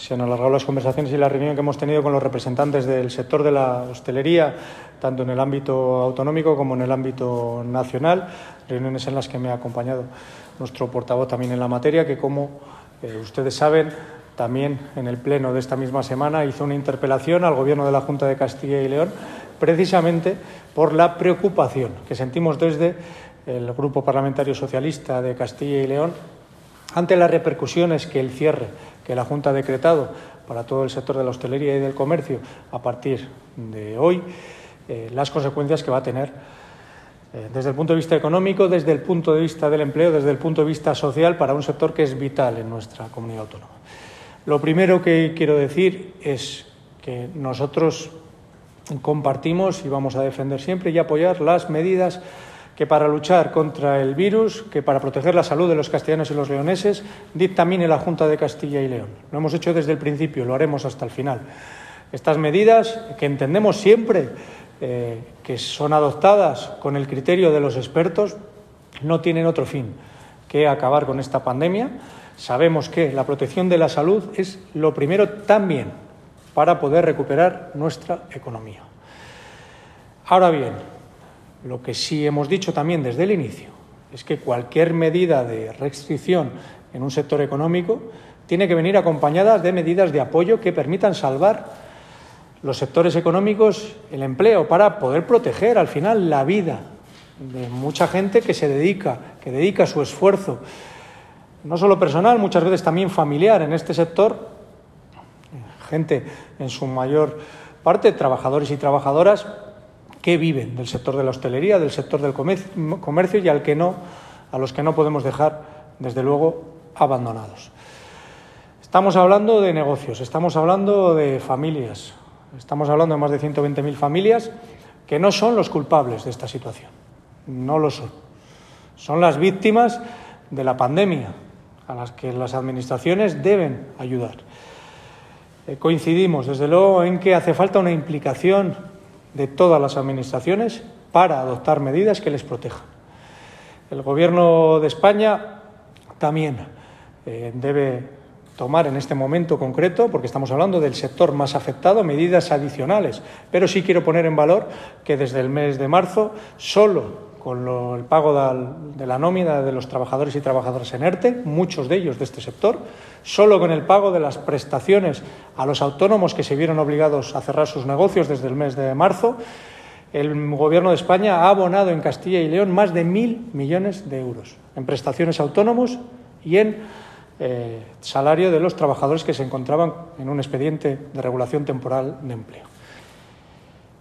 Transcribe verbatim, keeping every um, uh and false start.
Se han alargado las conversaciones y la reunión que hemos tenido con los representantes del sector de la hostelería, tanto en el ámbito autonómico como en el ámbito nacional, reuniones en las que me ha acompañado nuestro portavoz también en la materia, que como eh, ustedes saben, también en el pleno de esta misma semana hizo una interpelación al Gobierno de la Junta de Castilla y León, precisamente por la preocupación que sentimos desde el Grupo Parlamentario Socialista de Castilla y León ante las repercusiones que el cierre que la Junta ha decretado para todo el sector de la hostelería y del comercio a partir de hoy, eh, las consecuencias que va a tener eh, desde el punto de vista económico, desde el punto de vista del empleo, desde el punto de vista social para un sector que es vital en nuestra comunidad autónoma. Lo primero que quiero decir es que nosotros compartimos y vamos a defender siempre y apoyar las medidas que para luchar contra el virus, que para proteger la salud de los castellanos y los leoneses, dictamine la Junta de Castilla y León. Lo hemos hecho desde el principio, lo haremos hasta el final. Estas medidas, que entendemos siempre eh, que son adoptadas con el criterio de los expertos, no tienen otro fin que acabar con esta pandemia. Sabemos que la protección de la salud es lo primero también para poder recuperar nuestra economía. Ahora bien, lo que sí hemos dicho también desde el inicio es que cualquier medida de restricción en un sector económico tiene que venir acompañada de medidas de apoyo que permitan salvar los sectores económicos, el empleo, para poder proteger al final la vida de mucha gente que se dedica, que dedica su esfuerzo, no solo personal, muchas veces también familiar en este sector, gente en su mayor parte, trabajadores y trabajadoras, que viven del sector de la hostelería, del sector del comercio y al que no, a los que no podemos dejar, desde luego, abandonados. Estamos hablando de negocios, estamos hablando de familias, estamos hablando de más de ciento veinte mil familias que no son los culpables de esta situación, no lo son. Son las víctimas de la pandemia, a las que las administraciones deben ayudar. Eh, coincidimos, desde luego, en que hace falta una implicación de todas las administraciones para adoptar medidas que les protejan. El Gobierno de España también eh, debe tomar en este momento concreto, porque estamos hablando del sector más afectado, medidas adicionales. Pero sí quiero poner en valor que desde el mes de marzo, solo con lo, el pago de, de la nómina de los trabajadores y trabajadoras en ERTE, muchos de ellos de este sector, solo con el pago de las prestaciones a los autónomos que se vieron obligados a cerrar sus negocios desde el mes de marzo, el Gobierno de España ha abonado en Castilla y León más de mil millones de euros en prestaciones a autónomos y en eh, salario de los trabajadores que se encontraban en un expediente de regulación temporal de empleo.